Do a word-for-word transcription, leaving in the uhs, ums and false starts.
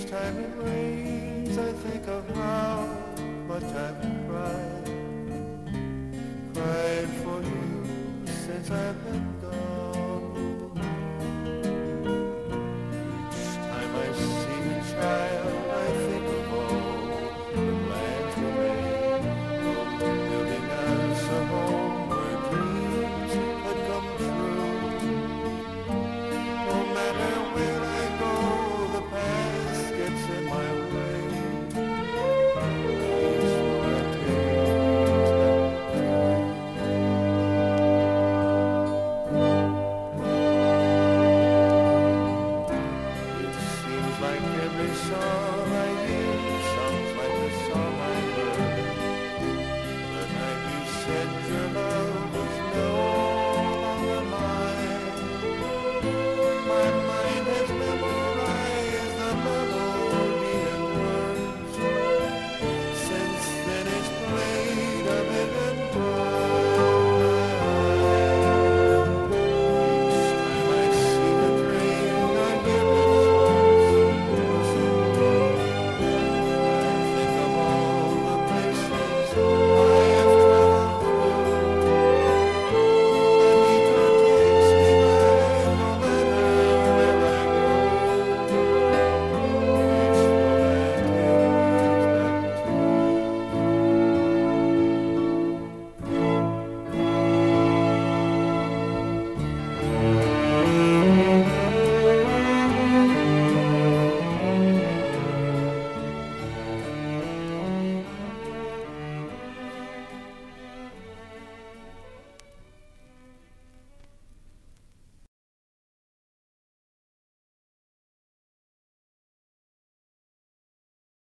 time it rains, I think of how much I've cried, cried for you since I've been gone. Each time I see a child, I think of all the plans we made, building us a home where dreams had come true. No matter where I go, the past gets in my way. These were our tales that it seems like every song